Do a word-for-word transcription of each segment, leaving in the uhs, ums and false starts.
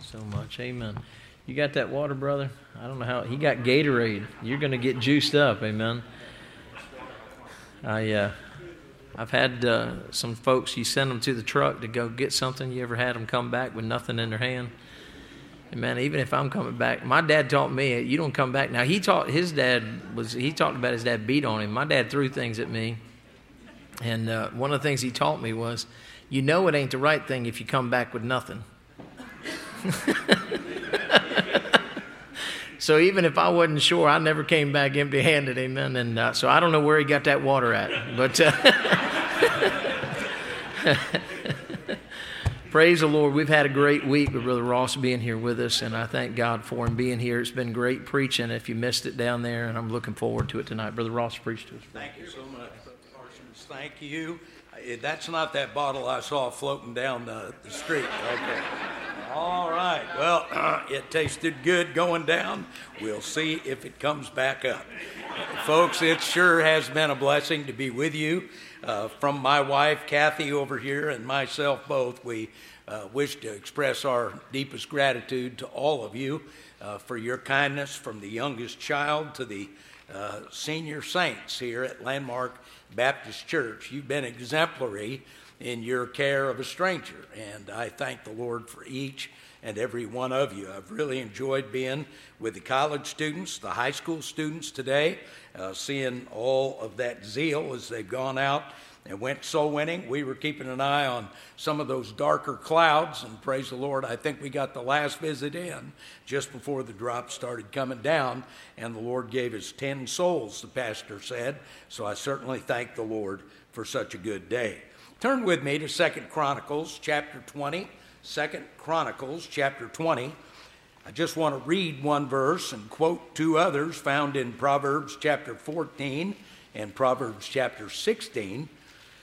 so much. Amen. You got that water, brother? I don't know how. He got Gatorade. You're going to get juiced up. Amen. I, uh, I've had uh, some folks, you send them to the truck to go get something. You ever had them come back with nothing in their hand? And man, even if I'm coming back, my dad taught me, you don't come back. Now, he taught, his dad was, he talked about his dad beat on him. My dad threw things at me. And uh, one of the things he taught me was, you know it ain't the right thing if you come back with nothing. So even if I wasn't sure, I never came back empty-handed, amen. And uh, so I don't know where he got that water at. But uh, praise the Lord. We've had a great week with Brother Ross being here with us, and I thank God for him being here. It's been great preaching if you missed it down there, and I'm looking forward to it tonight. Brother Ross preached to us. Thank you so much, Brother Parsons. Thank you. That's not that bottle I saw floating down the, the street. Okay. All right. Well, uh, it tasted good going down. We'll see if it comes back up. Folks, it sure has been a blessing to be with you. Uh, from my wife, Kathy, over here, and myself both, we uh, wish to express our deepest gratitude to all of you uh, for your kindness, from the youngest child to the uh, senior saints here at Landmark Baptist Church. You've been exemplary in your care of a stranger, and I thank the Lord for each and every one of you. I've really enjoyed being with the college students, the high school students today, uh, seeing all of that zeal as they've gone out and went soul winning. We were keeping an eye on some of those darker clouds, and praise the Lord, I think we got the last visit in just before the drop started coming down, and the Lord gave us ten souls, the pastor said, so I certainly thank the Lord for such a good day. Turn with me to Second Chronicles chapter twenty. Second Chronicles chapter twenty. I just want to read one verse and quote two others found in Proverbs chapter fourteen and Proverbs chapter sixteen,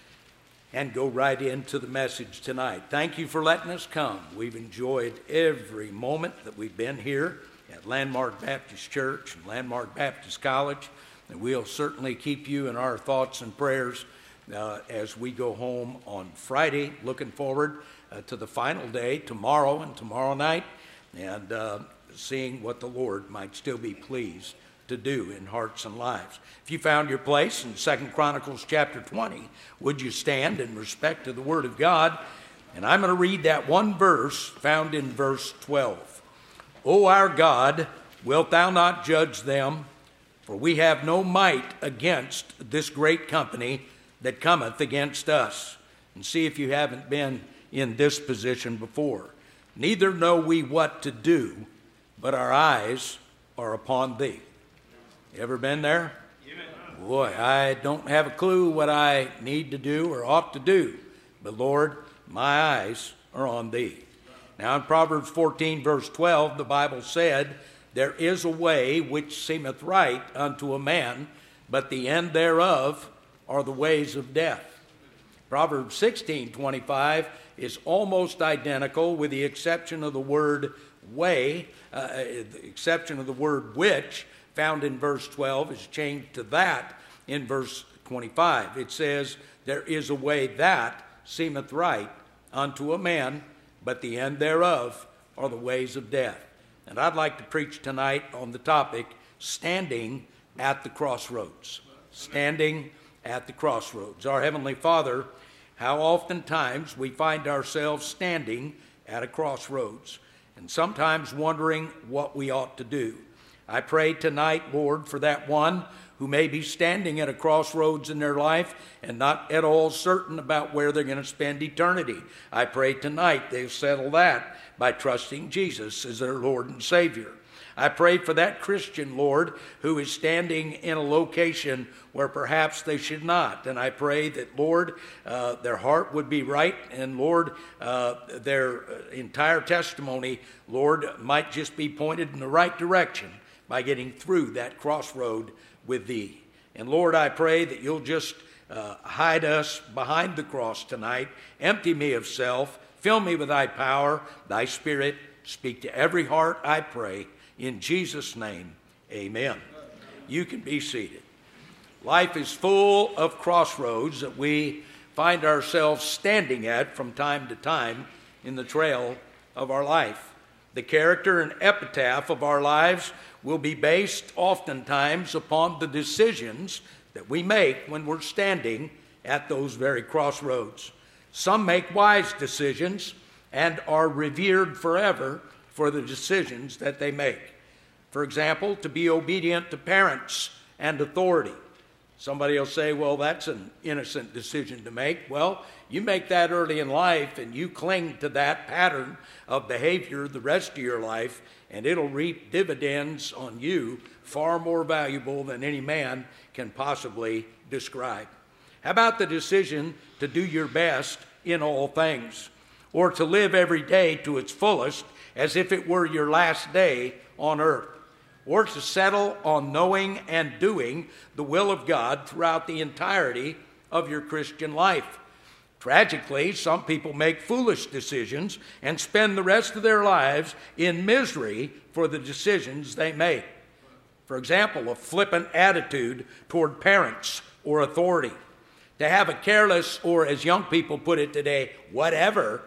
and go right into the message tonight. Thank you for letting us come. We've enjoyed every moment that we've been here at Landmark Baptist Church and Landmark Baptist College, and we'll certainly keep you in our thoughts and prayers Uh, as we go home on Friday, looking forward uh, to the final day, tomorrow and tomorrow night, and uh, seeing what the Lord might still be pleased to do in hearts and lives. If you found your place in Second Chronicles chapter twenty, would you stand in respect to the Word of God? And I'm going to read that one verse found in verse twelve. O our God, wilt thou not judge them? For we have no might against this great company that cometh against us. And see if you haven't been in this position before. Neither know we what to do, but our eyes are upon thee. You ever been there? Amen. Boy, I don't have a clue what I need to do or ought to do, but Lord, my eyes are on thee. Now in Proverbs fourteen verse twelve, the Bible said, there is a way which seemeth right unto a man, but the end thereof are the ways of death. Proverbs sixteen twenty-five is almost identical with the exception of the word way, uh, the exception of the word which, found in verse twelve, is changed to that in verse twenty-five. It says, there is a way that seemeth right unto a man, but the end thereof are the ways of death. And I'd like to preach tonight on the topic, standing at the crossroads. Standing at the crossroads. Our Heavenly Father, how oftentimes we find ourselves standing at a crossroads and sometimes wondering what we ought to do. I pray tonight, Lord, for that one who may be standing at a crossroads in their life and not at all certain about where they're going to spend eternity. I pray tonight they'll settle that by trusting Jesus as their Lord and Savior. I pray for that Christian, Lord, who is standing in a location where perhaps they should not. And I pray that, Lord, uh, their heart would be right, and, Lord, uh, their entire testimony, Lord, might just be pointed in the right direction by getting through that crossroad with thee. And, Lord, I pray that you'll just uh, hide us behind the cross tonight. Empty me of self. Fill me with thy power, thy Spirit. Speak to every heart, I pray. In Jesus' name, amen. You can be seated. Life is full of crossroads that we find ourselves standing at from time to time in the trail of our life. The character and epitaph of our lives will be based oftentimes upon the decisions that we make when we're standing at those very crossroads. Some make wise decisions and are revered forever for the decisions that they make. For example, to be obedient to parents and authority. Somebody will say, well, that's an innocent decision to make. Well, you make that early in life and you cling to that pattern of behavior the rest of your life, and it'll reap dividends on you far more valuable than any man can possibly describe. How about the decision to do your best in all things, or to live every day to its fullest as if it were your last day on earth, or to settle on knowing and doing the will of God throughout the entirety of your Christian life? Tragically, some people make foolish decisions and spend the rest of their lives in misery for the decisions they make. For example, a flippant attitude toward parents or authority. To have a careless, or as young people put it today, whatever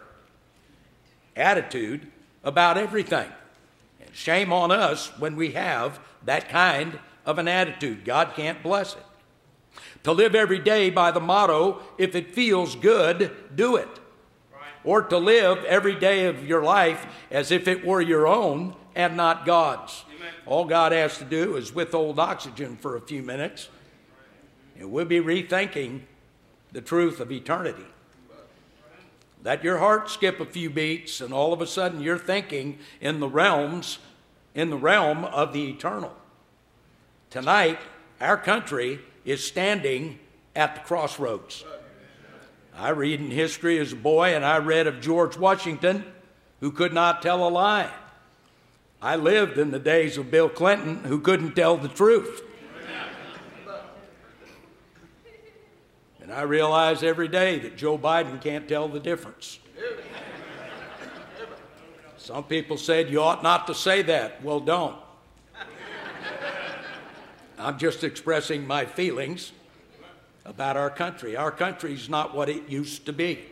attitude about everything. And shame on us when we have that kind of an attitude. God can't bless it. To live every day by the motto, if it feels good, do it. Right. Or to live every day of your life as if it were your own and not God's. Amen. All God has to do is withhold oxygen for a few minutes, and we'll be rethinking the truth of eternity. Let your heart skip a few beats, and all of a sudden you're thinking in the realms, in the realm of the eternal. Tonight, our country is standing at the crossroads. I read in history as a boy, and I read of George Washington, who could not tell a lie. I lived in the days of Bill Clinton, who couldn't tell the truth. And I realize every day that Joe Biden can't tell the difference. Some people said you ought not to say that. Well, don't. I'm just expressing my feelings about our country. Our country's not what it used to be.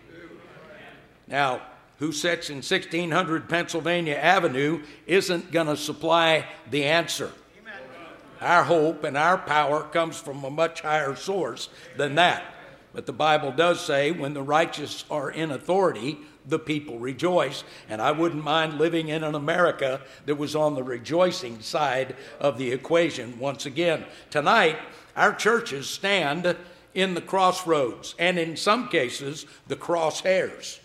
Now, who sits in sixteen hundred Pennsylvania Avenue isn't going to supply the answer. Our hope and our power comes from a much higher source than that. But the Bible does say when the righteous are in authority, the people rejoice. And I wouldn't mind living in an America that was on the rejoicing side of the equation once again. Tonight, our churches stand in the crossroads, and in some cases, the crosshairs.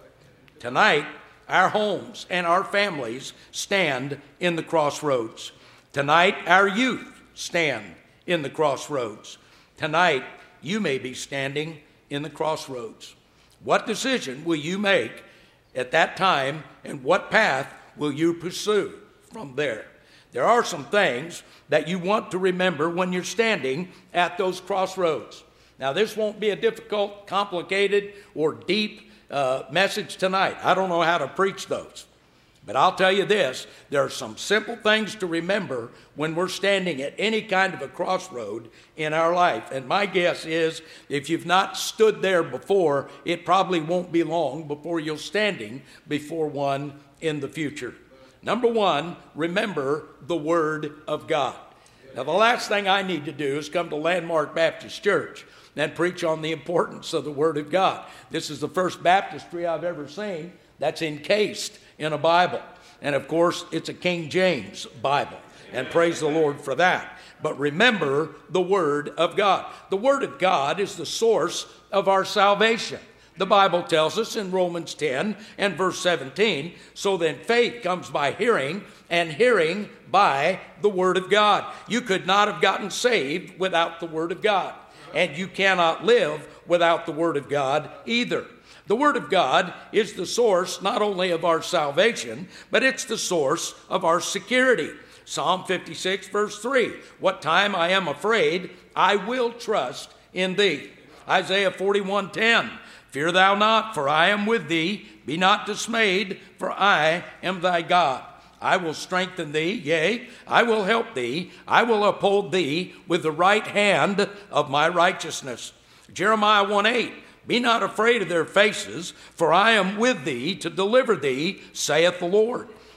Tonight, our homes and our families stand in the crossroads. Tonight, our youth stand in the crossroads. Tonight, you may be standing in the crossroads. What decision will you make at that time, and what path will you pursue from there? There are some things that you want to remember when you're standing at those crossroads. Now, this won't be a difficult, complicated, or deep uh, message tonight. I don't know how to preach those. But I'll tell you this, there are some simple things to remember when we're standing at any kind of a crossroad in our life. And my guess is if you've not stood there before, it probably won't be long before you're standing before one in the future. Number one, remember the Word of God. Now, the last thing I need to do is come to Landmark Baptist Church and preach on the importance of the Word of God. This is the first baptistry I've ever seen that's encased in a Bible. And of course, it's a King James Bible. And praise the Lord for that. But remember the Word of God. The Word of God is the source of our salvation. The Bible tells us in Romans ten and verse seventeen, so then faith comes by hearing, and hearing by the Word of God. You could not have gotten saved without the Word of God. And you cannot live without the Word of God either. The Word of God is the source not only of our salvation, but it's the source of our security. Psalm fifty-six, verse three, what time I am afraid, I will trust in thee. Isaiah forty-one, ten, fear thou not, for I am with thee. Be not dismayed, for I am thy God. I will strengthen thee, yea, I will help thee. I will uphold thee with the right hand of my righteousness. Jeremiah one, eight, be not afraid of their faces, for I am with thee to deliver thee, saith the Lord.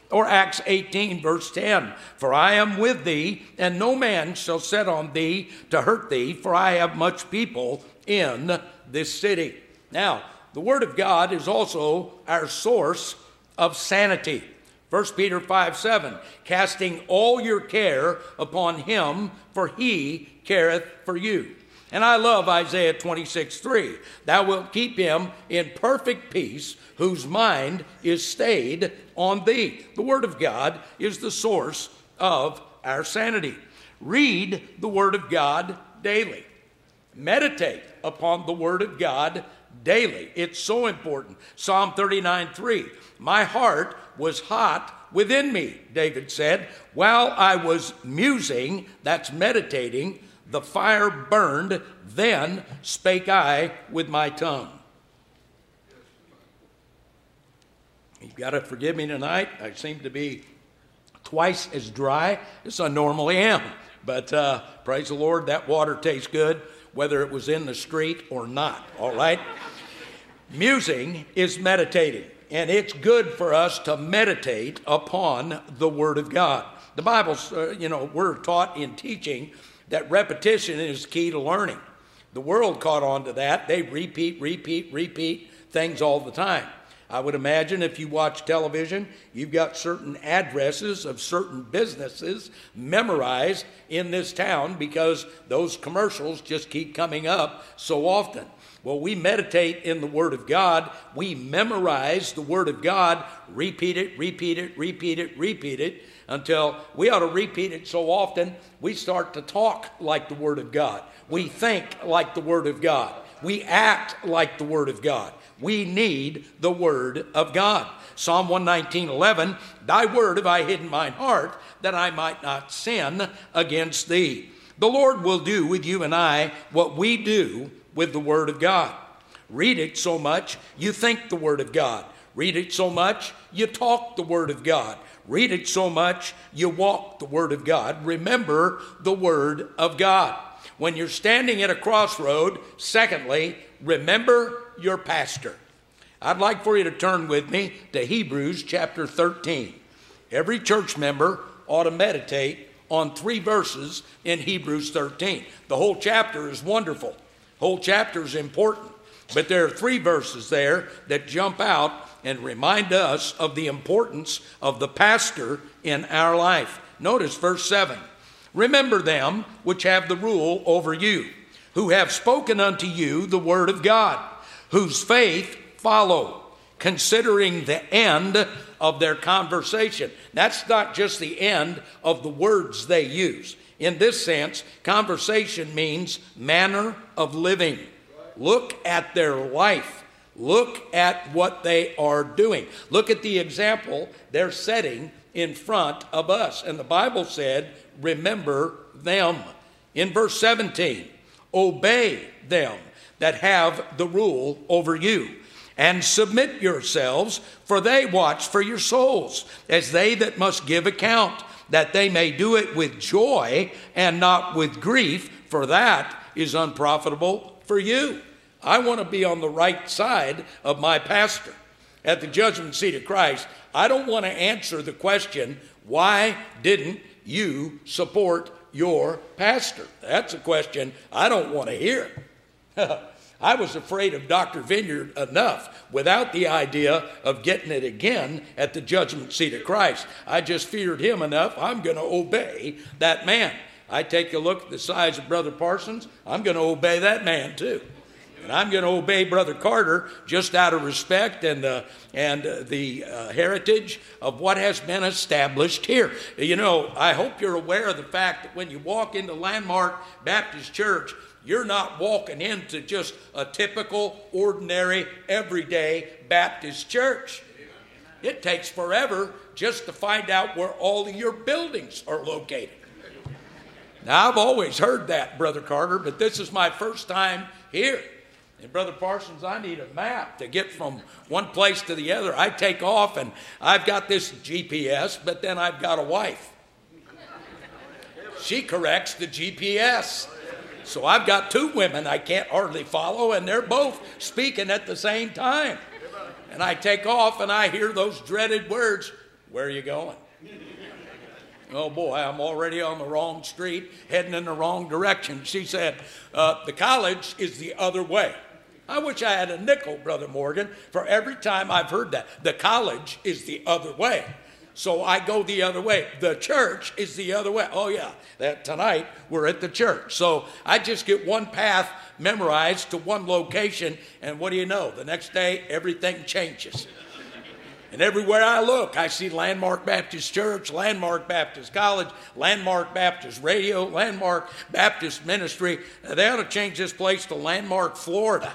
Or Acts eighteen, verse ten, for I am with thee, and no man shall set on thee to hurt thee, for I have much people in this city. Now, the Word of God is also our source of sanity. First Peter five seven, casting all your care upon him, for he careth for you. And I love Isaiah twenty-six three, thou wilt keep him in perfect peace, whose mind is stayed on thee. The Word of God is the source of our sanity. Read the Word of God daily. Meditate upon the Word of God daily. It's so important. Psalm thirty-nine three, my heart was hot within me, David said. While I was musing, that's meditating, the fire burned, then spake I with my tongue. You've got to forgive me tonight. I seem to be twice as dry as I normally am. But uh, praise the Lord, that water tastes good, whether it was in the street or not, all right? Musing is meditating, and it's good for us to meditate upon the Word of God. The Bible, uh, you know, we're taught in teaching that repetition is key to learning. The world caught on to that. They repeat, repeat, repeat things all the time. I would imagine if you watch television, you've got certain addresses of certain businesses memorized in this town because those commercials just keep coming up so often. Well, we meditate in the Word of God. We memorize the Word of God, repeat it, repeat it, repeat it, repeat it, until we ought to repeat it so often we start to talk like the Word of God. We think like the Word of God. We act like the Word of God. We need the Word of God. Psalm one nineteen eleven, thy word have I hid in mine heart, that I might not sin against thee. The Lord will do with you and I what we do with the Word of God. Read it so much, you think the Word of God. Read it so much, you talk the Word of God. Read it so much, you walk the Word of God. Remember the Word of God. When you're standing at a crossroad, secondly, remember your pastor. I'd like for you to turn with me to Hebrews chapter thirteen. Every church member ought to meditate on three verses in Hebrews thirteen. The whole chapter is wonderful. The whole chapter is important. But there are three verses there that jump out and remind us of the importance of the pastor in our life. Notice verse seven. Remember them which have the rule over you, who have spoken unto you the word of God, whose faith follow, considering the end of their conversation. That's not just the end of the words they use. In this sense, conversation means manner of living. Look at their life. Look at what they are doing. Look at the example they're setting in front of us. And the Bible said, remember them. In verse seventeen, obey them that have the rule over you, and submit yourselves, for they watch for your souls, as they that must give account, that they may do it with joy and not with grief, for that is unprofitable for you. I want to be on the right side of my pastor. At the judgment seat of Christ, I don't want to answer the question, why didn't you support your pastor? That's a question I don't want to hear. I was afraid of Doctor Vineyard enough without the idea of getting it again at the judgment seat of Christ. I just feared him enough. I'm going to obey that man. I take a look at the size of Brother Parsons. I'm going to obey that man too. And I'm going to obey Brother Carter just out of respect and uh, and uh, the uh, heritage of what has been established here. You know, I hope you're aware of the fact that when you walk into Landmark Baptist Church, you're not walking into just a typical, ordinary, everyday Baptist church. It takes forever just to find out where all of your buildings are located. Now, I've always heard that, Brother Carter, but this is my first time here. And Brother Parsons, I need a map to get from one place to the other. I take off and I've got this G P S, but then I've got a wife. She corrects the G P S. So I've got two women I can't hardly follow, and they're both speaking at the same time. And I take off and I hear those dreaded words, Where are you going? Oh, boy, I'm already on the wrong street, heading in the wrong direction. She said, uh, the college is the other way. I wish I had a nickel, Brother Morgan, for every time I've heard that. The college is the other way. So I go the other way. The church is the other way. Oh, yeah, that tonight we're at the church. So I just get one path memorized to one location, and what do you know? The next day, everything changes. And everywhere I look, I see Landmark Baptist Church, Landmark Baptist College, Landmark Baptist Radio, Landmark Baptist Ministry. They ought to change this place to Landmark, Florida.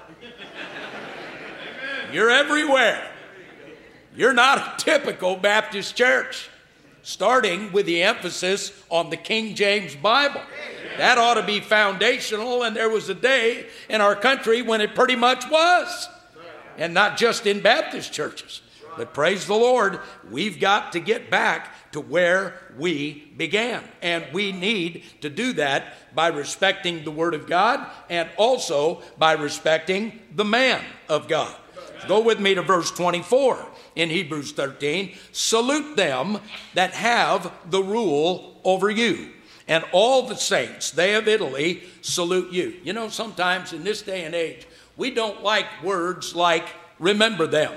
You're everywhere. You're not a typical Baptist church, starting with the emphasis on the King James Bible. That ought to be foundational, and there was a day in our country when it pretty much was, and not just in Baptist churches. But praise the Lord, we've got to get back to where we began. And we need to do that by respecting the Word of God and also by respecting the man of God. Go with me to verse twenty-four in Hebrews thirteen. Salute them that have the rule over you, and all the saints, they of Italy, salute you. You know, sometimes in this day and age, we don't like words like remember them,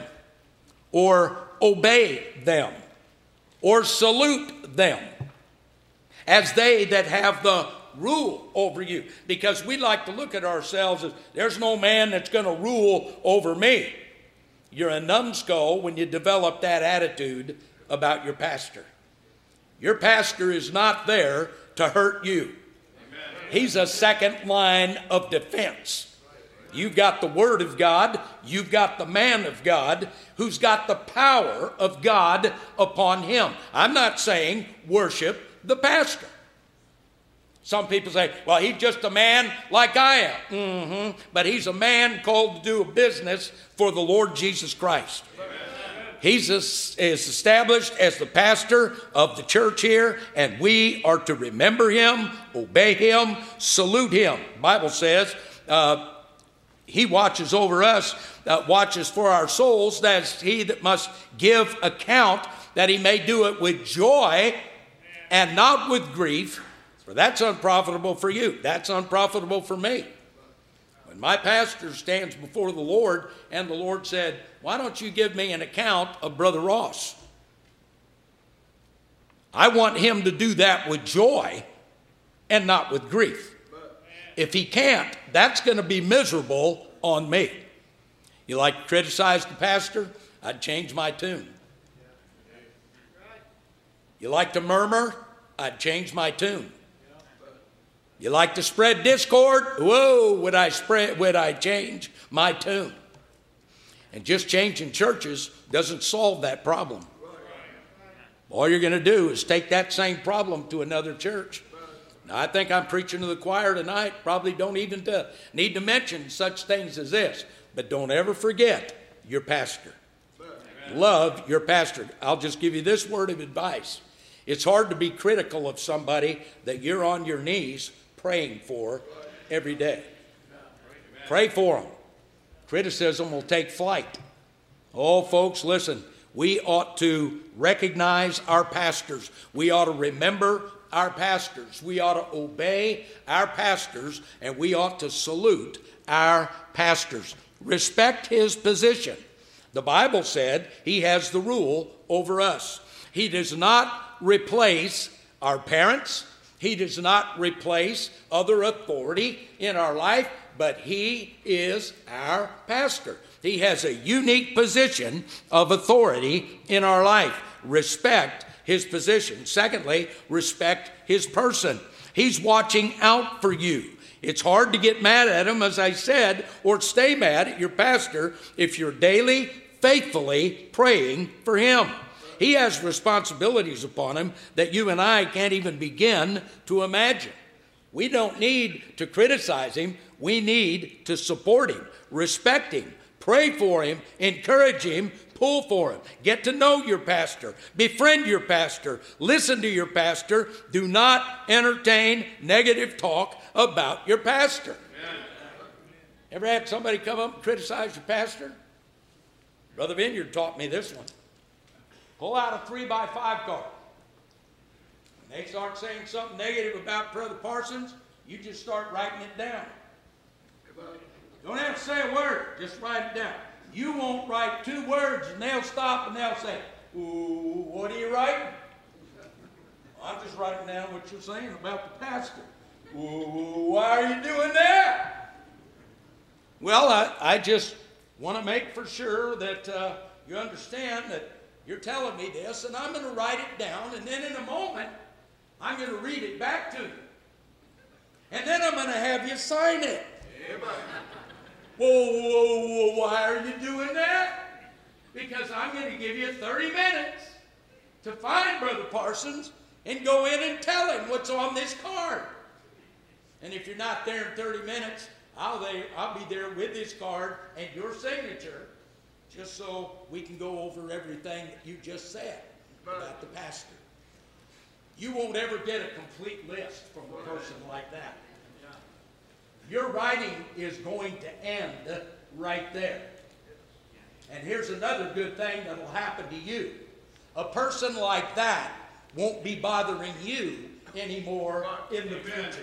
or obey them, or salute them, as they that have the rule over you. Because we like to look at ourselves as, there's no man that's going to rule over me. You're a numbskull when you develop that attitude about your pastor. Your pastor is not there to hurt you. He's a second line of defense. You've got the Word of God. You've got the man of God who's got the power of God upon him. I'm not saying worship the pastor. Some people say, well, he's just a man like I am. Mm-hmm. But he's a man called to do a business for the Lord Jesus Christ. He's is established as the pastor of the church here, and we are to remember him, obey him, salute him. The Bible says uh, he watches over us, uh, watches for our souls. That's he that must give account, that he may do it with joy and not with grief. For that's unprofitable for you. That's unprofitable for me. When my pastor stands before the Lord and the Lord said, why don't you give me an account of Brother Ross? I want him to do that with joy and not with grief. If he can't, that's going to be miserable on me. You like to criticize the pastor? I'd change my tune. You like to murmur? I'd change my tune. You like to spread discord? Whoa, would I spread, would I change my tune? And just changing churches doesn't solve that problem. All you're going to do is take that same problem to another church. Now, I think I'm preaching to the choir tonight. Probably don't even to, need to mention such things as this. But don't ever forget your pastor. Love your pastor. I'll just give you this word of advice. It's hard to be critical of somebody that you're on your knees praying for every day. Pray for them. Criticism will take flight. Oh, folks, listen. We ought to recognize our pastors. We ought to remember our pastors. We ought to obey our pastors, and we ought to salute our pastors. Respect his position. The Bible said he has the rule over us. He does not replace our parents. He does not replace other authority in our life, but he is our pastor. He has a unique position of authority in our life. Respect his position. Secondly, respect his person. He's watching out for you. It's hard to get mad at him, as I said, or stay mad at your pastor if you're daily, faithfully praying for him. He has responsibilities upon him that you and I can't even begin to imagine. We don't need to criticize him. We need to support him, respect him, pray for him, encourage him, pull for him. Get to know your pastor. Befriend your pastor. Listen to your pastor. Do not entertain negative talk about your pastor. Ever had somebody come up and criticize your pastor? Brother Vineyard taught me this one. pull out a three by five card. When they start saying something negative about Brother Parsons, you just start writing it down. Don't have to say a word, just write it down. You won't write two words and they'll stop and they'll say, ooh, what are you writing? I'm just writing down what you're saying about the pastor. Ooh, why are you doing that? Well, I, I just want to make for sure that uh, you understand that you're telling me this, and I'm going to write it down, and then in a moment, I'm going to read it back to you. And then I'm going to have you sign it. Amen. Whoa, whoa, whoa, why are you doing that? Because I'm going to give you thirty minutes to find Brother Parsons and go in and tell him what's on this card. And if you're not there in thirty minutes, I'll, there, I'll be there with this card and your signature, just so we can go over everything that you just said about the pastor. You won't ever get a complete list from a person like that. Your writing is going to end right there. And here's another good thing that will happen to you. A person like that won't be bothering you anymore in the future.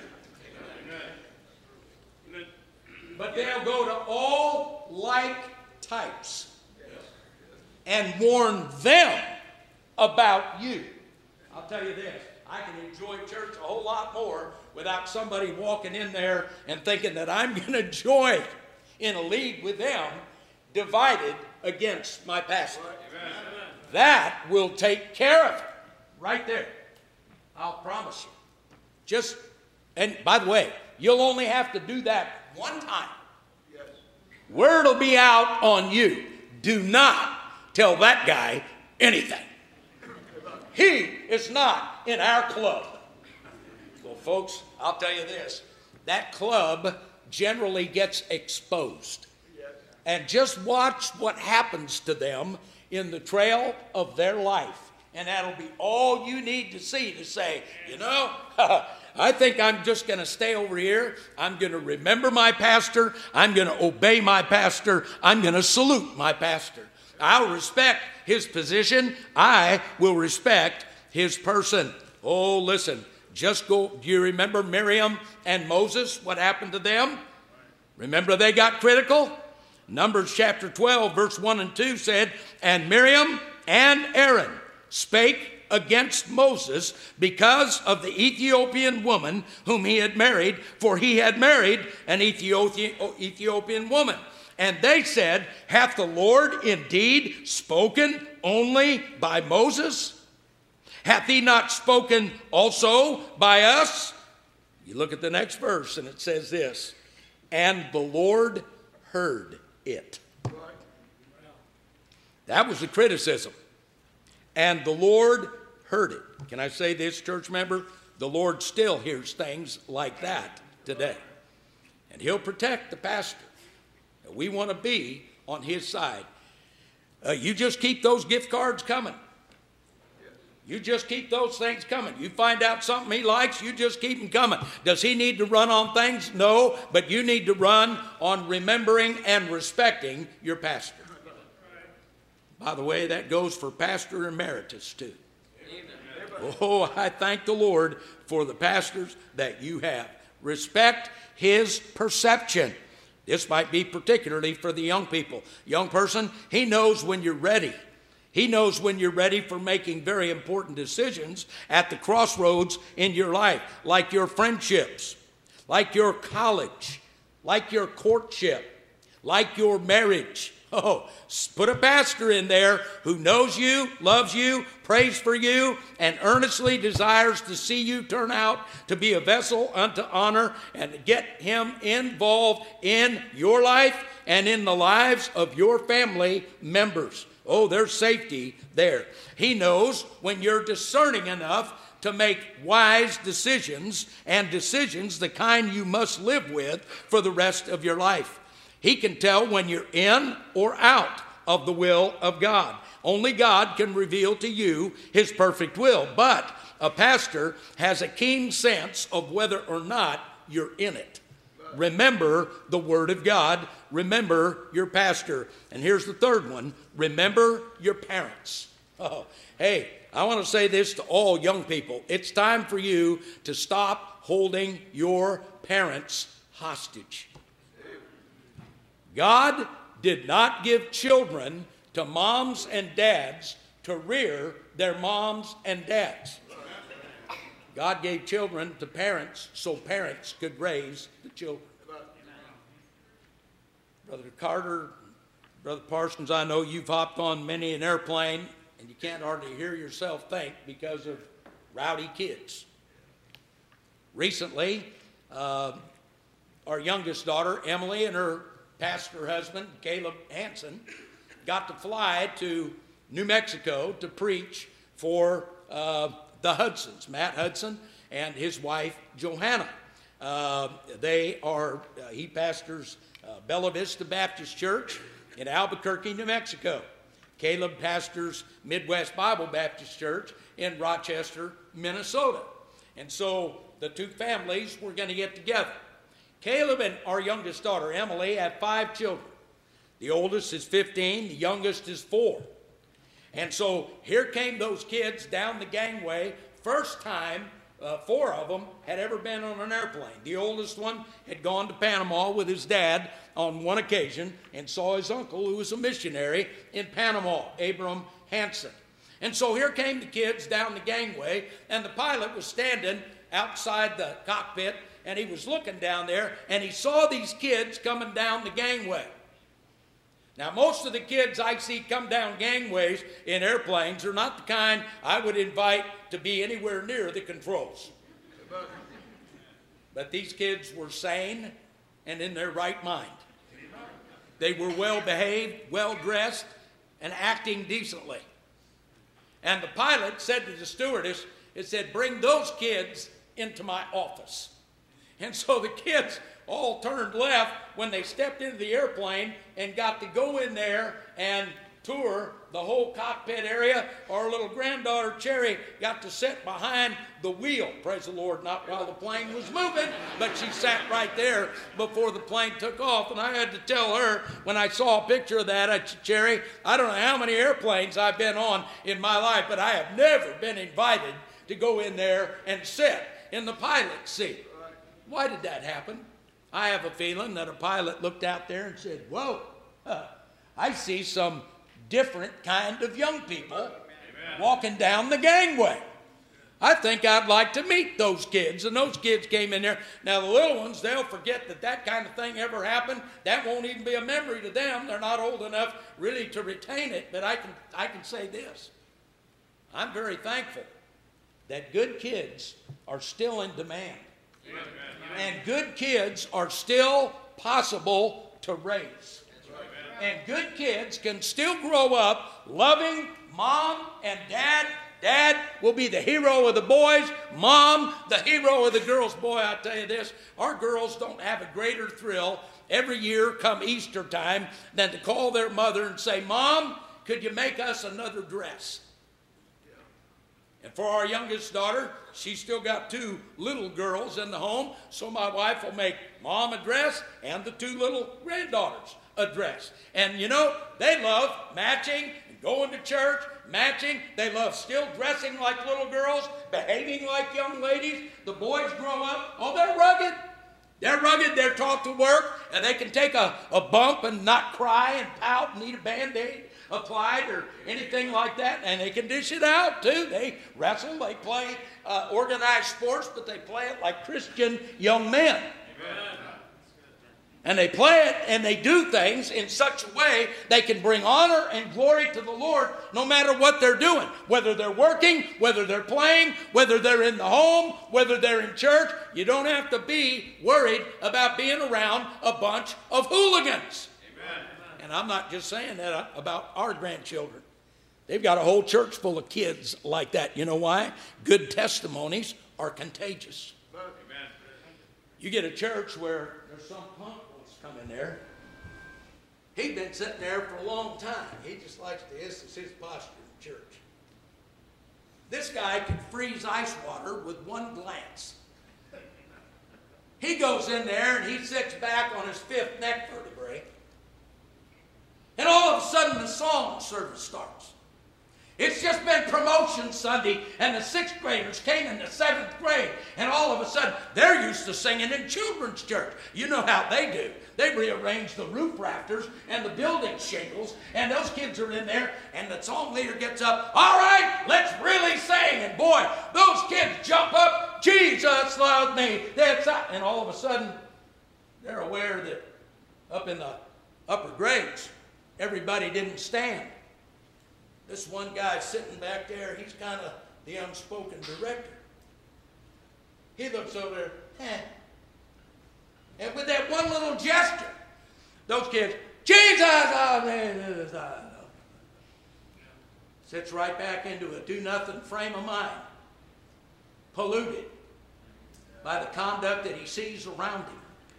But they'll go to all like types and warn them about you. I'll tell you this, I can enjoy church a whole lot more without somebody walking in there and thinking that I'm going to join in a league with them divided against my pastor. That will take care of it right there. I'll promise you. Just, and by the way, you'll only have to do that one time. Word will be out on you. Do not tell that guy anything. He is not in our club. Well, folks, I'll tell you this. That club generally gets exposed. And just watch what happens to them in the trail of their life. And that'll be all you need to see to say, you know, I think I'm just going to stay over here. I'm going to remember my pastor. I'm going to obey my pastor. I'm going to salute my pastor. I'll respect his position. I will respect his person. Oh, listen, just go. Do you remember Miriam and Moses? What happened to them? Remember they got critical? Numbers chapter twelve, verse one and two said, and Miriam and Aaron spake against Moses because of the Ethiopian woman whom he had married, for he had married an Ethiopian woman. And they said, hath the Lord indeed spoken only by Moses? Hath he not spoken also by us? You look at the next verse and it says this, and the Lord heard it. That was the criticism. And the Lord heard it. Can I say this, church member? The Lord still hears things like that today. And he'll protect the pastor. We want to be on his side. Uh, you just keep those gift cards coming. You just keep those things coming. You find out something he likes, you just keep them coming. Does he need to run on things? No, but you need to run on remembering and respecting your pastor. By the way, that goes for pastor emeritus too. Oh, I thank the Lord for the pastors that you have. Respect his perception. This might be particularly for the young people. Young person, he knows when you're ready. He knows when you're ready for making very important decisions at the crossroads in your life, like your friendships, like your college, like your courtship, like your marriage. Oh, put a pastor in there who knows you, loves you, prays for you, and earnestly desires to see you turn out to be a vessel unto honor, and get him involved in your life and in the lives of your family members. Oh, there's safety there. He knows when you're discerning enough to make wise decisions, and decisions the kind you must live with for the rest of your life. He can tell when you're in or out of the will of God. Only God can reveal to you his perfect will. But a pastor has a keen sense of whether or not you're in it. Remember the word of God. Remember your pastor. And here's the third one. Remember your parents. Oh, hey, I want to say this to all young people. It's time for you to stop holding your parents hostage. God did not give children to moms and dads to rear their moms and dads. God gave children to parents so parents could raise the children. Brother Carter, Brother Parsons, I know you've hopped on many an airplane and you can't hardly hear yourself think because of rowdy kids. Recently, uh, our youngest daughter, Emily, and her pastor husband, Caleb Hansen, got to fly to New Mexico to preach for uh, the Hudsons, Matt Hudson and his wife, Johanna. Uh, they are, uh, he pastors uh, Bella Vista Baptist Church in Albuquerque, New Mexico. Caleb pastors Midwest Bible Baptist Church in Rochester, Minnesota. And so the two families were going to get together. Caleb and our youngest daughter, Emily, have five children. The oldest is fifteen, the youngest is four. And so here came those kids down the gangway. First time uh, four of them had ever been on an airplane. The oldest one had gone to Panama with his dad on one occasion and saw his uncle, who was a missionary in Panama, Abram Hansen. And so here came the kids down the gangway, and the pilot was standing outside the cockpit, and he was looking down there, and he saw these kids coming down the gangway. Now, most of the kids I see come down gangways in airplanes are not the kind I would invite to be anywhere near the controls. But these kids were sane and in their right mind. They were well-behaved, well-dressed, and acting decently. And the pilot said to the stewardess, it said, "Bring those kids into my office." And so the kids all turned left when they stepped into the airplane and got to go in there and tour the whole cockpit area. Our little granddaughter, Cherry, got to sit behind the wheel, praise the Lord, not while the plane was moving, but she sat right there before the plane took off. And I had to tell her, when I saw a picture of that, I said, "Cherry, I don't know how many airplanes I've been on in my life, but I have never been invited to go in there and sit in the pilot's seat." Why did that happen? I have a feeling that a pilot looked out there and said, "Whoa, uh, I see some different kind of young people Amen. walking down the gangway. I think I'd like to meet those kids." And those kids came in there. Now, the little ones, they'll forget that that kind of thing ever happened. That won't even be a memory to them. They're not old enough really to retain it. But I can, I can say this. I'm very thankful that good kids are still in demand. Amen. And good kids are still possible to raise. And good kids can still grow up loving mom and dad. Dad will be the hero of the boys. Mom, the hero of the girls. Boy, I tell you this, our girls don't have a greater thrill every year come Easter time than to call their mother and say, "Mom, could you make us another dress?" And for our youngest daughter, she's still got two little girls in the home, so my wife will make mom a dress and the two little granddaughters a dress. And you know, they love matching and going to church, matching. They love still dressing like little girls, behaving like young ladies. The boys grow up, oh, they're rugged. They're rugged, they're taught to work, and they can take a, a bump and not cry and pout and need a Band-Aid applied or anything like that, and they can dish it out too. They wrestle, they play uh, organized sports, but they play it like Christian young men. Amen. And they play it and they do things in such a way they can bring honor and glory to the Lord no matter what they're doing. Whether they're working, whether they're playing, whether they're in the home, whether they're in church. You don't have to be worried about being around a bunch of hooligans. Amen. And I'm not just saying that about our grandchildren. They've got a whole church full of kids like that. You know why? Good testimonies are contagious. Amen. You get a church where there's some punk come in there. He'd been sitting there for a long time. He just likes to, this is his posture in church. This guy could freeze ice water with one glance. He goes in there and he sits back on his fifth neck vertebrae. And all of a sudden the song service starts. It's just been promotion Sunday, and the sixth graders came in the seventh grade, and all of a sudden, they're used to singing in children's church. You know how they do. They rearrange the roof rafters and the building shingles, and those kids are in there, and the song leader gets up, all right, let's really sing. And boy, those kids jump up, Jesus loves me, that's I. And all of a sudden, they're aware that up in the upper grades, everybody didn't stand. This one guy sitting back there, he's kind of the unspoken director. He looks over there, eh. And with that one little gesture, those kids, Jesus, oh, man, sits right back into a do-nothing frame of mind, polluted by the conduct that he sees around him.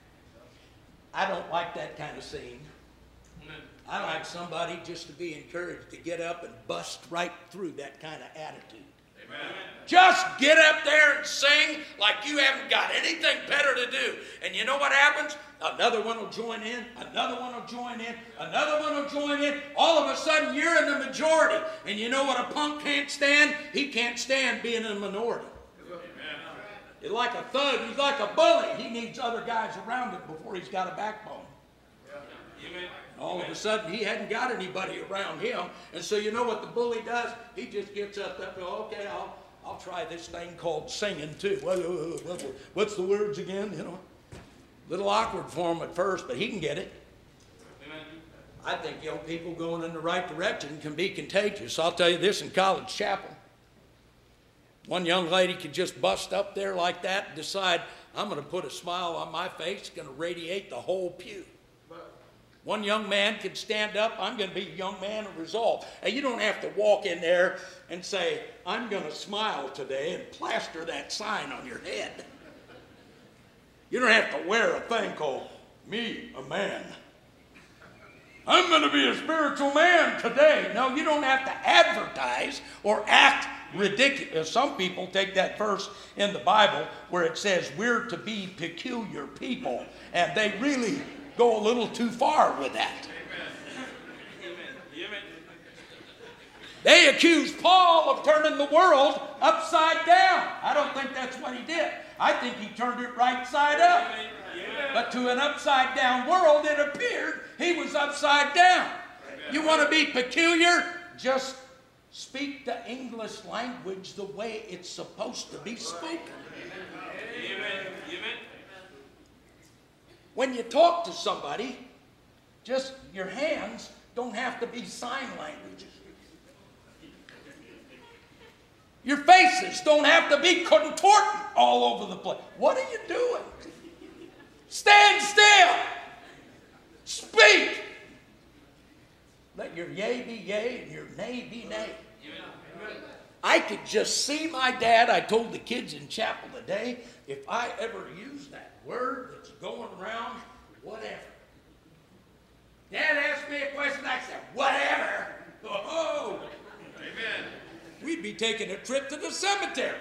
I don't like that kind of scene. I like somebody just to be encouraged to get up and bust right through that kind of attitude. Amen. Just get up there and sing like you haven't got anything better to do. And you know what happens? Another one will join in, another one will join in, another one will join in. All of a sudden you're in the majority. And you know what a punk can't stand? He can't stand being in a minority. Amen. He's like a thug, he's like a bully. He needs other guys around him before he's got a backbone. Amen. All of a sudden, he hadn't got anybody around him. And so you know what the bully does? He just gets up there and goes, okay, I'll, I'll try this thing called singing too. What's the words again? You know, little awkward for him at first, but he can get it. Amen. I think young people going in the right direction can be contagious. I'll tell you this, in College Chapel, one young lady could just bust up there like that and decide, I'm going to put a smile on my face, it's going to radiate the whole pew. One young man can stand up, I'm going to be a young man of resolve. And you don't have to walk in there and say, I'm going to smile today and plaster that sign on your head. You don't have to wear a thing called, me, a man. I'm going to be a spiritual man today. No, you don't have to advertise or act ridiculous. Some people take that verse in the Bible where it says we're to be peculiar people, and they really go a little too far with that. Amen. Amen. They accused Paul of turning the world upside down. I don't think that's what he did. I think he turned it right side up. Amen. But to an upside down world, it appeared he was upside down. Amen. You want to be peculiar? Just speak the English language the way it's supposed to be spoken. Amen. Amen. When you talk to somebody, just your hands don't have to be sign languages. Your faces don't have to be contorting all over the place. What are you doing? Stand still. Speak. Let your yea be yea and your nay be nay. I could just see my dad. I told the kids in chapel today, if I ever use that word that's going around, whatever. Dad asked me a question, I said, whatever. Oh, amen. We'd be taking a trip to the cemetery.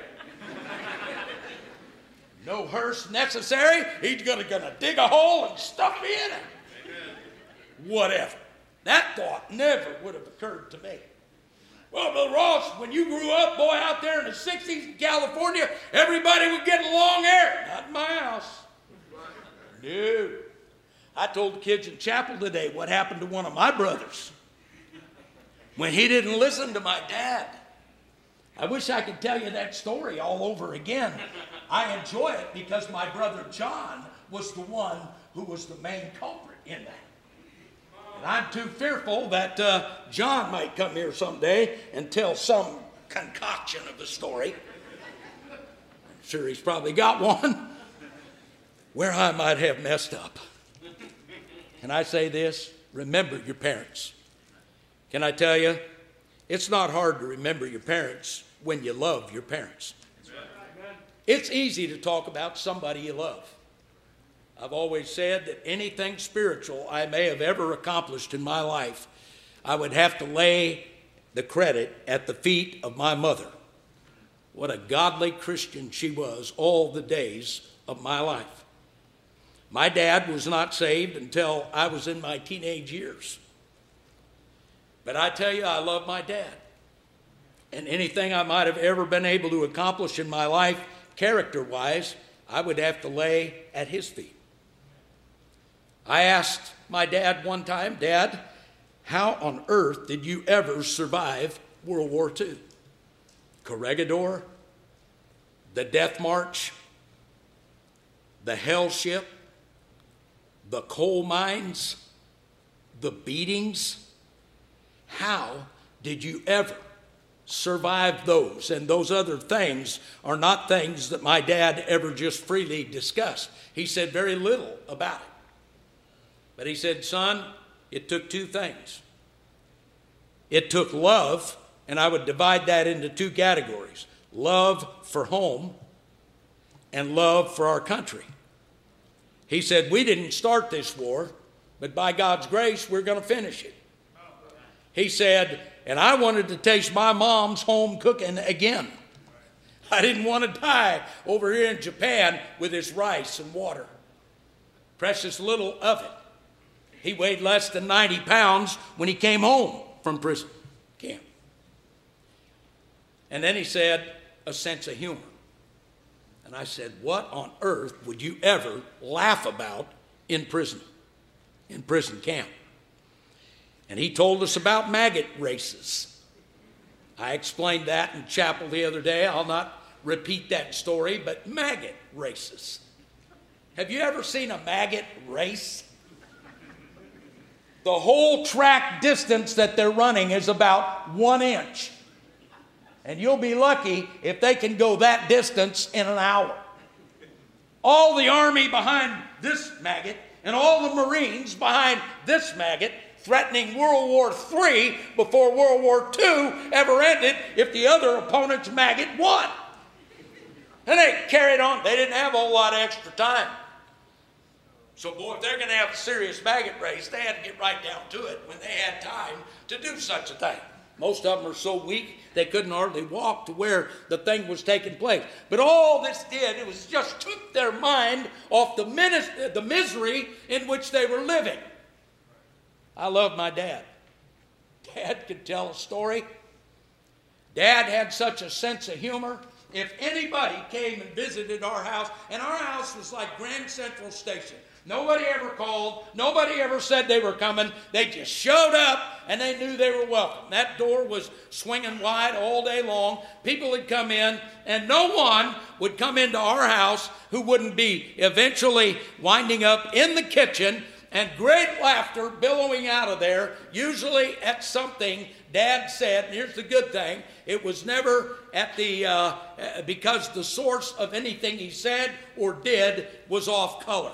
No hearse necessary. He's gonna, gonna dig a hole and stuff me in it. Amen. Whatever. That thought never would have occurred to me. Well, Brother Ross, when you grew up, boy, out there in the sixties in California, everybody was getting long hair. Not in my house. No. I told the kids in chapel today what happened to one of my brothers when he didn't listen to my dad. I wish I could tell you that story all over again. I enjoy it because my brother John was the one who was the main culprit in that. And I'm too fearful that uh, John might come here someday and tell some concoction of the story. I'm sure he's probably got one where I might have messed up. Can I say this? Remember your parents. Can I tell you? It's not hard to remember your parents when you love your parents. It's easy to talk about somebody you love. I've always said that anything spiritual I may have ever accomplished in my life, I would have to lay the credit at the feet of my mother. What a godly Christian she was all the days of my life. My dad was not saved until I was in my teenage years. But I tell you, I love my dad. and anything I might have ever been able to accomplish in my life, character-wise, I would have to lay at his feet. I asked my dad one time, Dad, how on earth did you ever survive World War Two? Corregidor, the Death March, the Hell Ship, the coal mines, the beatings. How did you ever survive those? And those other things are not things that my dad ever just freely discussed. He said very little about it. But he said, son, it took two things. It took love, and I would divide that into two categories. Love for home and love for our country. He said, we didn't start this war, but by God's grace, we're going to finish it. He said, and I wanted to taste my mom's home cooking again. I didn't want to die over here in Japan with this rice and water. Precious little of it. He weighed less than ninety pounds when he came home from prison camp. And then he said, a sense of humor. And I said, what on earth would you ever laugh about in prison, in prison camp? And he told us about maggot races. I explained that in chapel the other day. I'll not repeat that story, but maggot races. Have you ever seen a maggot race? The whole track distance that they're running is about one inch. And you'll be lucky if they can go that distance in an hour. All the army behind this maggot and all the Marines behind this maggot, threatening World War Three before World War Two ever ended if the other opponent's maggot won. And they carried on. They didn't have a whole lot of extra time. So, boy, if they're going to have a serious maggot race, they had to get right down to it when they had time to do such a thing. Most of them are so weak, they couldn't hardly walk to where the thing was taking place. But all this did, it was just took their mind off the, minis- the misery in which they were living. I love my dad. Dad could tell a story. Dad had such a sense of humor. If anybody came and visited our house, and our house was like Grand Central Station. Nobody ever called. Nobody ever said they were coming. They just showed up, and they knew they were welcome. That door was swinging wide all day long. People would come in, and no one would come into our house who wouldn't be eventually winding up in the kitchen and great laughter billowing out of there, usually at something Dad said. And here's the good thing. It was never at the, uh, because the source of anything he said or did was off color.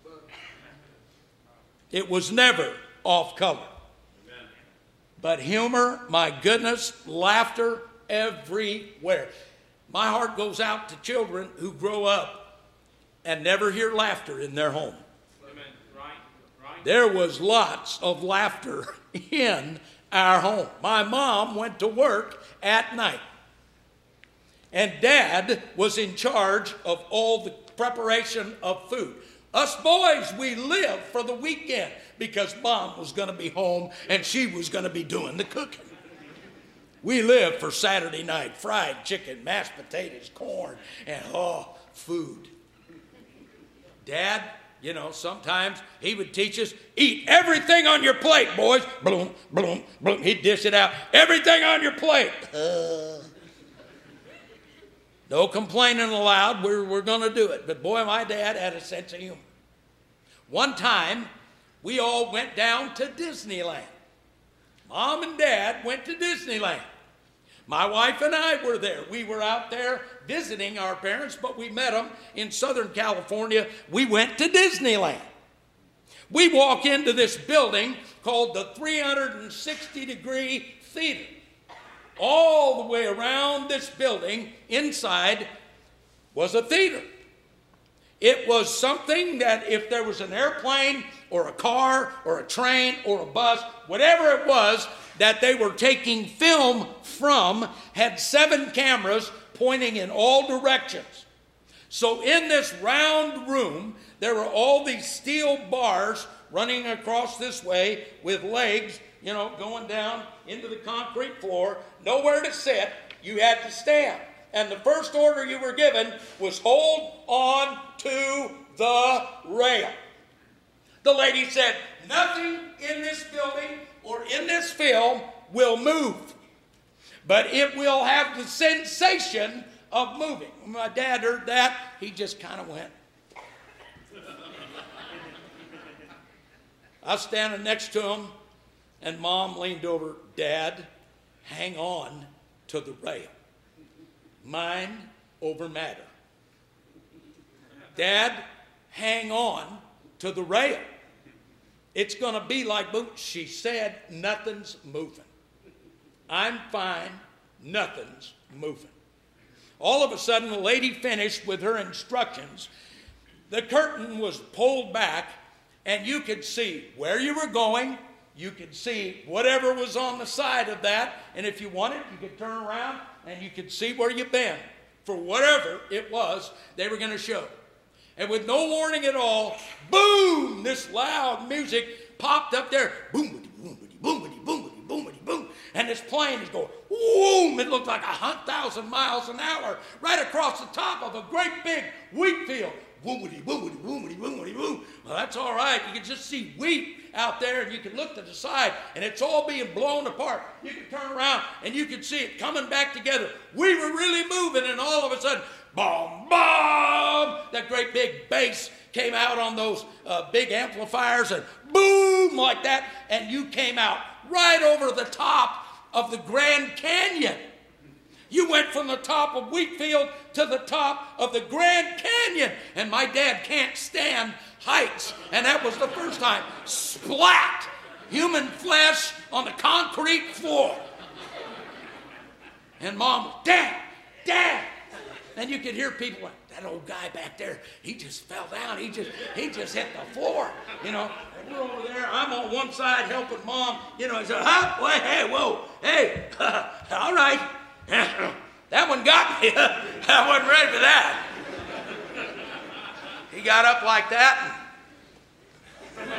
It was never off color. Amen. But humor, my goodness, laughter everywhere. My heart goes out to children who grow up and never hear laughter in their home. Amen. Right. Right. There was lots of laughter in our home. My mom went to work at night. And Dad was in charge of all the preparation of food. Us boys, we lived for the weekend because Mom was going to be home and she was going to be doing the cooking. We lived for Saturday night, fried chicken, mashed potatoes, corn, and oh, food. Dad, you know, sometimes he would teach us, eat everything on your plate, boys. Bloom, bloom, bloom. He'd dish it out. Everything on your plate. Uh. No complaining allowed. We're, we're going to do it. But boy, my dad had a sense of humor. One time, we all went down to Disneyland. Mom and Dad went to Disneyland. My wife and I were there. We were out there visiting our parents, but we met them in Southern California. We went to Disneyland. We walk into this building called the three sixty degree Theater. All the way around this building, inside, was a theater. It was something that if there was an airplane or a car or a train or a bus, whatever it was that they were taking film from, had seven cameras pointing in all directions. So in this round room, there were all these steel bars running across this way with legs, you know, going down into the concrete floor, nowhere to sit, you had to stand. And the first order you were given was hold on to the rail. The lady said, nothing in this building or in this film will move, but it will have the sensation of moving. When my dad heard that, he just kind of went. I was standing next to him, and Mom leaned over. Dad, hang on to the rail. Mind over matter. Dad, hang on to the rail. It's going to be like boom. She said, nothing's moving. I'm fine. Nothing's moving. All of a sudden, the lady finished with her instructions. The curtain was pulled back, and you could see where you were going. You could see whatever was on the side of that. And if you wanted, you could turn around and you could see where you've been for whatever it was they were going to show. And with no warning at all, boom, this loud music popped up there. Boom, boom, boom, boom, boom, boom, boom. And this plane is going, boom. It looked like a thousand miles an hour right across the top of a great big wheat field. Boomity, boomity, boomity, boomity, boom. Well, that's all right. You can just see wheat out there, and you can look to the side, and it's all being blown apart. You can turn around, and you can see it coming back together. We were really moving, and all of a sudden, boom, boom, that great big bass came out on those uh, big amplifiers, and boom, like that, and you came out right over the top of the Grand Canyon. You went from the top of Wheatfield to the top of the Grand Canyon. And my dad can't stand heights. And that was the first time. Splat! Human flesh on the concrete floor. And Mom, Dad, Dad. And you could hear people like, that old guy back there, he just fell down. He just he just hit the floor. You know, and we're over there. I'm on one side helping Mom. You know, he said, huh? Wait, hey, whoa, hey, all right. That one got me. I wasn't ready for that. He got up like that. And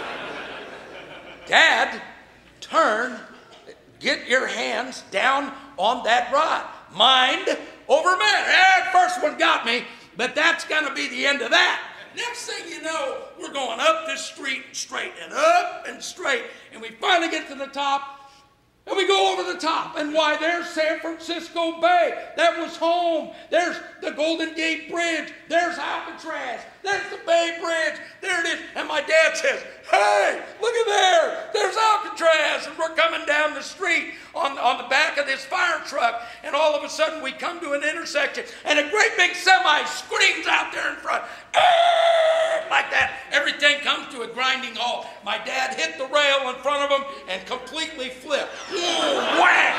Dad, turn, get your hands down on that rod. Mind over matter. That first one got me, but that's going to be the end of that. Next thing you know, we're going up this street straight and up and straight, and we finally get to the top. And we go over the top, and why, there's San Francisco Bay. That was home. There's the Golden Gate Bridge. There's Alcatraz. There's the Bay Bridge. There it is. And my dad says, hey, look at there. There's Alcatraz. And we're coming down the street on, on the back of this fire truck. And all of a sudden, we come to an intersection, and a great big semi screams out there in front. Like that. Everything comes to a grinding halt. My dad hit the rail in front of him and completely flipped. Wham!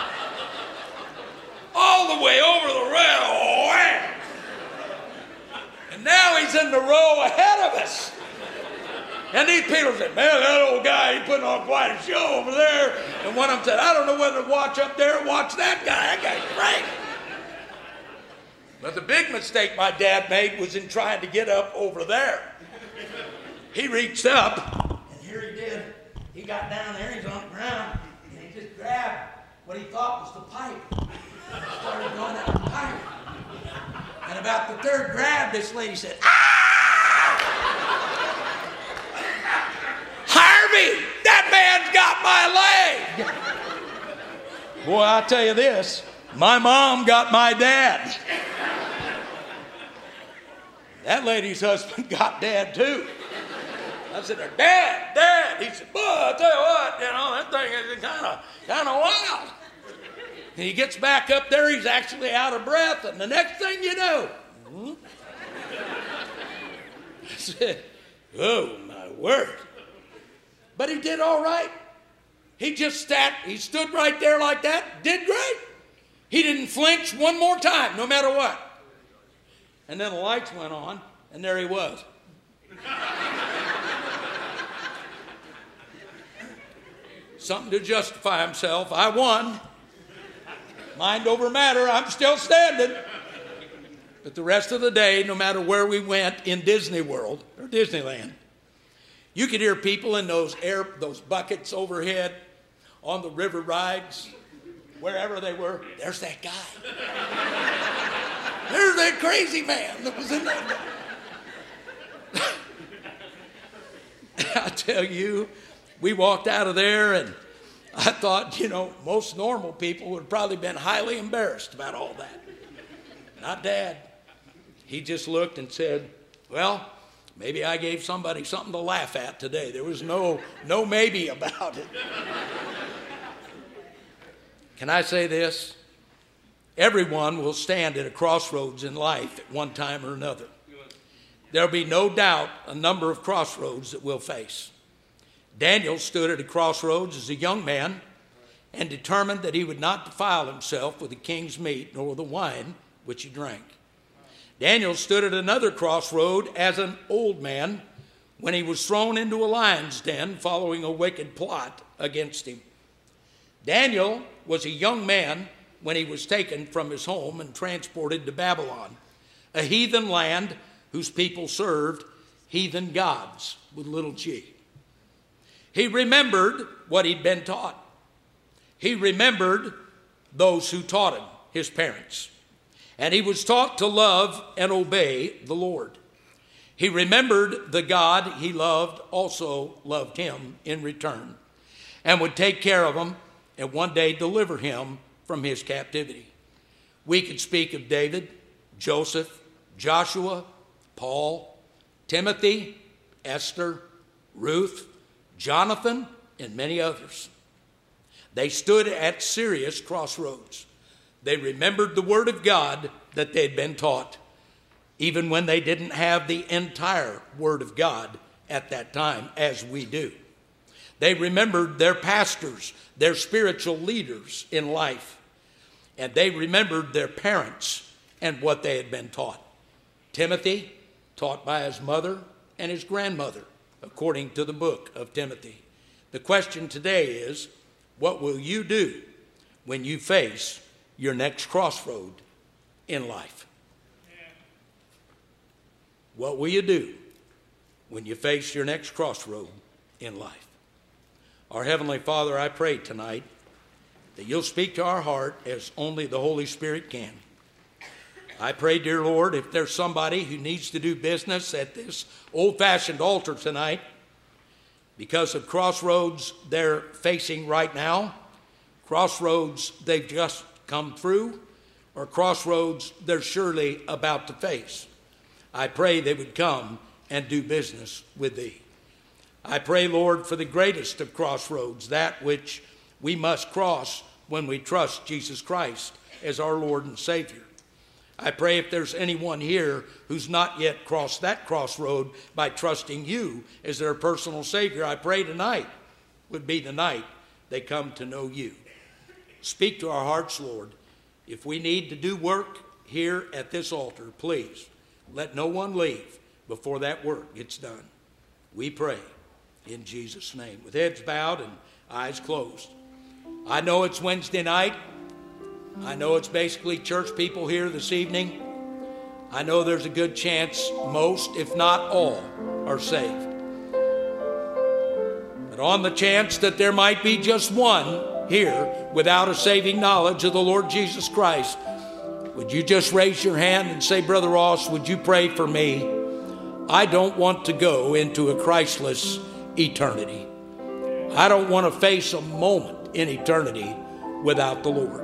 All the way over the rail. Wham! And now he's in the row ahead of us. And these people said, man, that old guy, he's putting on quite a show over there. And one of them said, I don't know whether to watch up there or watch that guy. That guy's great. But the big mistake my dad made was in trying to get up over there. He reached up, and here he did. He got down there, he's on the ground, and he just grabbed what he thought was the pipe. Started going out the pipe. And about the third grab, this lady said, ah! Harvey, that man's got my leg. Boy, I'll tell you this, my mom got my dad. That lady's husband got Dad too. I said, Dad, Dad. He said, boy, I'll tell you what, you know, that thing is kind of kind of wild. And he gets back up there, he's actually out of breath, and the next thing you know, hmm? I said, oh, my word. But he did all right. He just sat, he stood right there like that, did great. He didn't flinch one more time, no matter what. And then the lights went on, and there he was. Something to justify himself. I won. Mind over matter, I'm still standing. But the rest of the day, no matter where we went in Disney World or Disneyland, you could hear people in those air, those buckets overhead on the river rides. wherever they were, there's that guy. There's that crazy man that was in there. I tell you, we walked out of there and I thought, you know, most normal people would have probably been highly embarrassed about all that. Not Dad. He just looked and said, well, maybe I gave somebody something to laugh at today. There was no, no maybe about it. Can I say this? Everyone will stand at a crossroads in life at one time or another. There'll be no doubt a number of crossroads that we'll face. Daniel stood at a crossroads as a young man and determined that he would not defile himself with the king's meat nor the wine which he drank. Daniel stood at another crossroad as an old man when he was thrown into a lion's den following a wicked plot against him. Daniel was a young man when he was taken from his home and transported to Babylon, a heathen land whose people served heathen gods with little g. He remembered what he'd been taught. He remembered those who taught him, his parents. And he was taught to love and obey the Lord. He remembered the God he loved also loved him in return and would take care of him and one day deliver him from his captivity. We could speak of David, Joseph, Joshua, Paul, Timothy, Esther, Ruth, Jonathan, and many others. They stood at serious crossroads. They remembered the word of God that they'd been taught, even when they didn't have the entire word of God at that time, as we do. They remembered their pastors, their spiritual leaders in life, and they remembered their parents and what they had been taught. Timothy, taught by his mother and his grandmother, according to the book of Timothy. The question today is, what will you do when you face your next crossroad in life? What will you do when you face your next crossroad in life? Our Heavenly Father, I pray tonight that you'll speak to our heart as only the Holy Spirit can. I pray, dear Lord, if there's somebody who needs to do business at this old-fashioned altar tonight because of crossroads they're facing right now, crossroads they've just come through, or crossroads they're surely about to face, I pray they would come and do business with thee. I pray, Lord, for the greatest of crossroads, that which we must cross when we trust Jesus Christ as our Lord and Savior. I pray if there's anyone here who's not yet crossed that crossroad by trusting you as their personal Savior, I pray tonight would be the night they come to know you. Speak to our hearts, Lord. If we need to do work here at this altar, please let no one leave before that work gets done. We pray in Jesus' name. With heads bowed and eyes closed. I know it's Wednesday night. I know it's basically church people here this evening. I know there's a good chance most, if not all, are saved. But on the chance that there might be just one here without a saving knowledge of the Lord Jesus Christ, would you just raise your hand and say, Brother Ross, would you pray for me? I don't want to go into a Christless eternity. I don't want to face a moment in eternity without the Lord.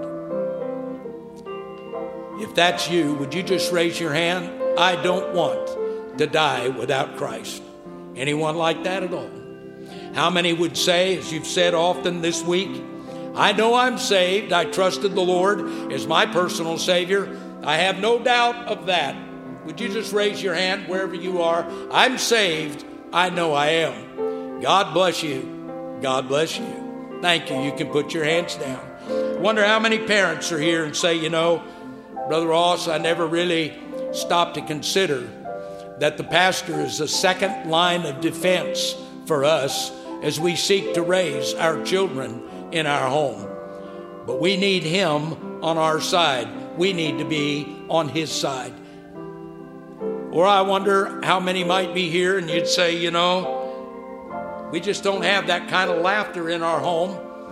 If that's you, would you just raise your hand? I don't want to die without Christ. Anyone like that at all? How many would say, as you've said often this week, I know I'm saved. I trusted the Lord as my personal Savior. I have no doubt of that. Would you just raise your hand wherever you are? I'm saved. I know I am. God bless you. God bless you. Thank you. You can put your hands down. I wonder how many parents are here and say, you know, Brother Ross, I never really stopped to consider that the pastor is the second line of defense for us as we seek to raise our children in our home. But we need him on our side. We need to be on his side. Or I wonder how many might be here and you'd say, you know, we just don't have that kind of laughter in our home.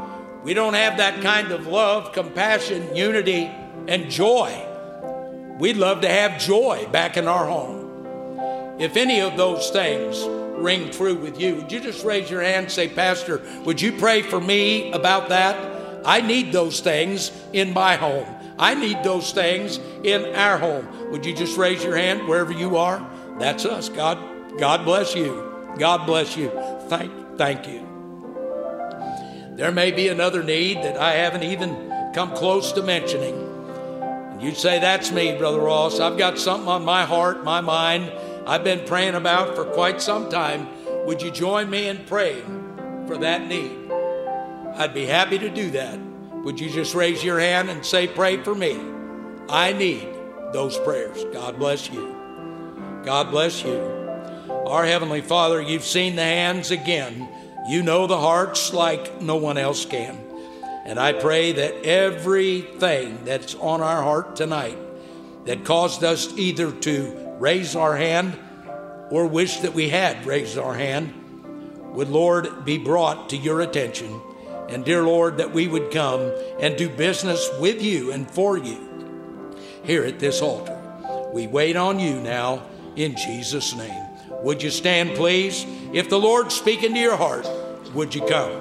we don't have that kind of love, compassion, unity, and joy. We'd love to have joy back in our home. If any of those things ring true with you, would you just raise your hand and say, Pastor, would you pray for me about that? I need those things in my home. I need those things in our home. Would you just raise your hand wherever you are? That's us. God, God bless you. God bless you. Thank, thank you. There may be another need that I haven't even come close to mentioning. And you'd say, that's me, Brother Ross. I've got something on my heart, my mind, I've been praying about for quite some time. Would you join me in praying for that need? I'd be happy to do that. Would you just raise your hand and say, pray for me? I need those prayers. God bless you. God bless you. Our Heavenly Father, you've seen the hands again. You know the hearts like no one else can. And I pray that everything that's on our heart tonight that caused us either to raise our hand or wish that we had raised our hand would, Lord, be brought to your attention. And dear Lord, that we would come and do business with you and for you here at this altar. We wait on you now in Jesus' name. Would you stand, please? If the Lord's speaking to your heart, would you come?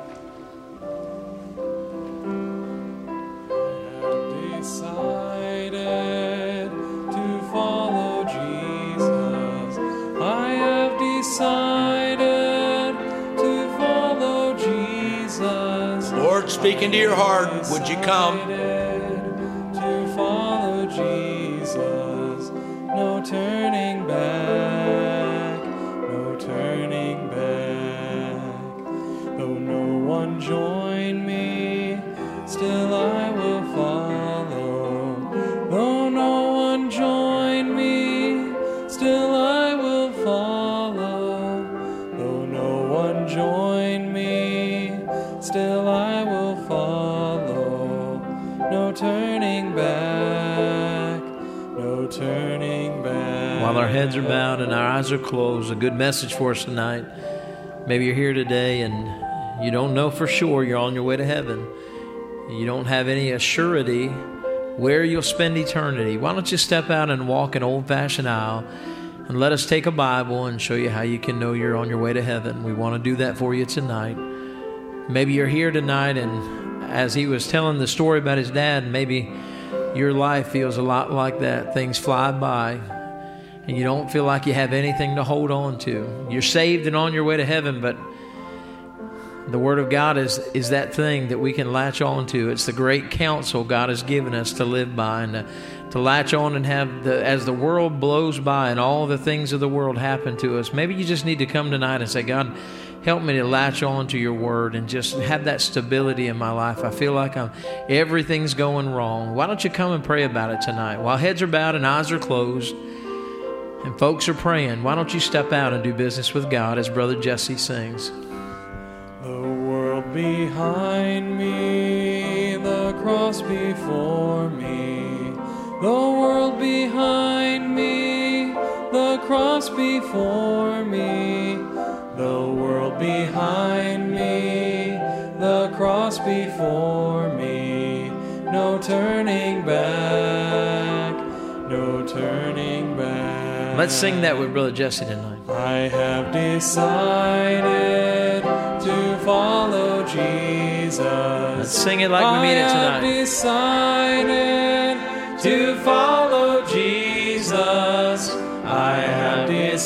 I have decided to follow Jesus. I have decided to follow Jesus. Lord, speaking to your heart, would you come? To follow Jesus. No turning back, no turning back. Though no one join me, still I will follow. Though no one join me, still I will follow. Though no one join me, still I will follow. No turning back, no turning back. While our heads are bowed and our eyes are closed, a good message for us tonight. Maybe you're here today and you don't know for sure you're on your way to heaven. You don't have any assurity where you'll spend eternity. Why don't you step out and walk an old-fashioned aisle and let us take a Bible and show you how you can know you're on your way to heaven. We want to do that for you tonight. Maybe you're here tonight and as he was telling the story about his dad, maybe your life feels a lot like that. Things fly by and you don't feel like you have anything to hold on to. You're saved and on your way to heaven, but the Word of God is, is that thing that we can latch on to. It's the great counsel God has given us to live by and to, to latch on and have, the, as the world blows by and all the things of the world happen to us, maybe you just need to come tonight and say, God, help me to latch on to your Word and just have that stability in my life. I feel like I'm, everything's going wrong. Why don't you come and pray about it tonight? While heads are bowed and eyes are closed and folks are praying, why don't you step out and do business with God as Brother Jesse sings. The world behind me, the cross before me. The world behind me, the cross before me. The world behind me, the cross before me. No turning back, no turning back. Let's sing that with Brother Jesse tonight. I have decided to follow Jesus. Let's sing it like we mean it tonight. I have decided to follow Jesus. I have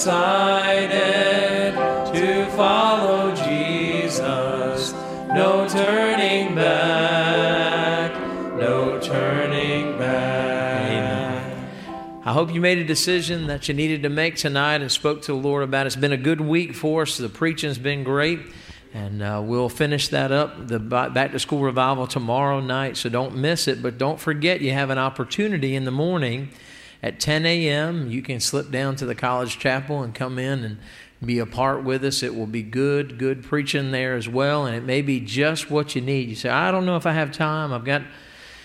decided to follow Jesus. No turning back, no turning back. Amen. I hope you made a decision that you needed to make tonight and spoke to the Lord about it. It's been a good week for us. The preaching's been great. And uh, we'll finish that up, the Back to School Revival tomorrow night, so don't miss it. But don't forget, you have an opportunity in the morning at ten a.m. You can slip down to the college chapel and come in and be a part with us. It will be good, good preaching there as well, and it may be just what you need. You say, I don't know if I have time. I've got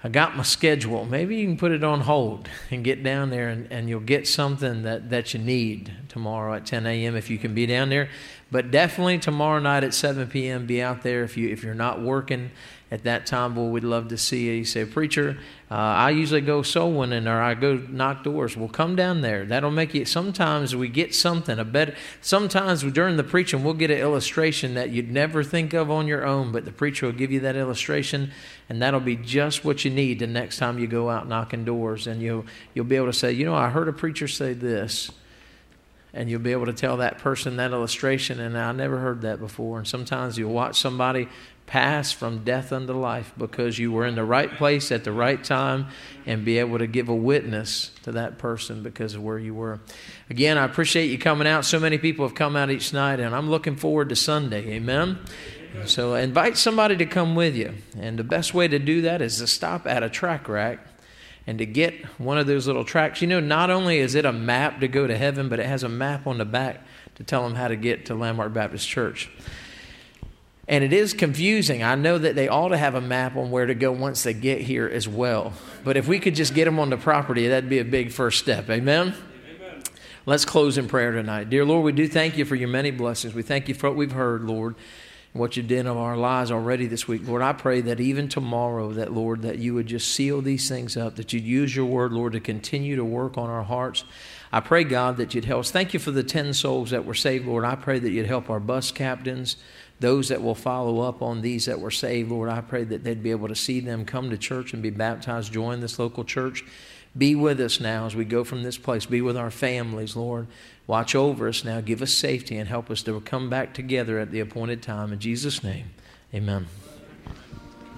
I got my schedule. Maybe you can put it on hold and get down there, and, and you'll get something that, that you need tomorrow at ten a.m. if you can be down there. But definitely tomorrow night at seven p.m. be out there. If, you, if you're not working at that time, boy, we'd love to see you. You say, preacher, uh, I usually go soul winning or I go knock doors. Well, come down there. That'll make you, sometimes we get something, a better, sometimes during the preaching we'll get an illustration that you'd never think of on your own, but the preacher will give you that illustration, and that'll be just what you need the next time you go out knocking doors. And you'll, you'll be able to say, you know, I heard a preacher say this. And you'll be able to tell that person that illustration, and I never heard that before. And sometimes you'll watch somebody pass from death unto life because you were in the right place at the right time, and be able to give a witness to that person because of where you were. Again, I appreciate you coming out. So many people have come out each night, and I'm looking forward to Sunday. Amen? So invite somebody to come with you. And the best way to do that is to stop at a track rack and to get one of those little tracks. You know, not only is it a map to go to heaven, but it has a map on the back to tell them how to get to Landmark Baptist Church. And it is confusing. I know that they ought to have a map on where to go once they get here as well. But if we could just get them on the property, that'd be a big first step. Amen? Amen. Let's close in prayer tonight. Dear Lord, we do thank you for your many blessings. We thank you for what we've heard, Lord, what you did in our lives already this week. Lord, I pray that even tomorrow, that, Lord, that you would just seal these things up, that you'd use your word, Lord, to continue to work on our hearts. I pray, God, that you'd help us. Thank you for the ten souls that were saved, Lord. I pray that you'd help our bus captains, those that will follow up on these that were saved, Lord. I pray that they'd be able to see them come to church and be baptized, join this local church. Be with us now as we go from this place. Be with our families, Lord. Watch over us now. Give us safety and help us to come back together at the appointed time. In Jesus' name, amen.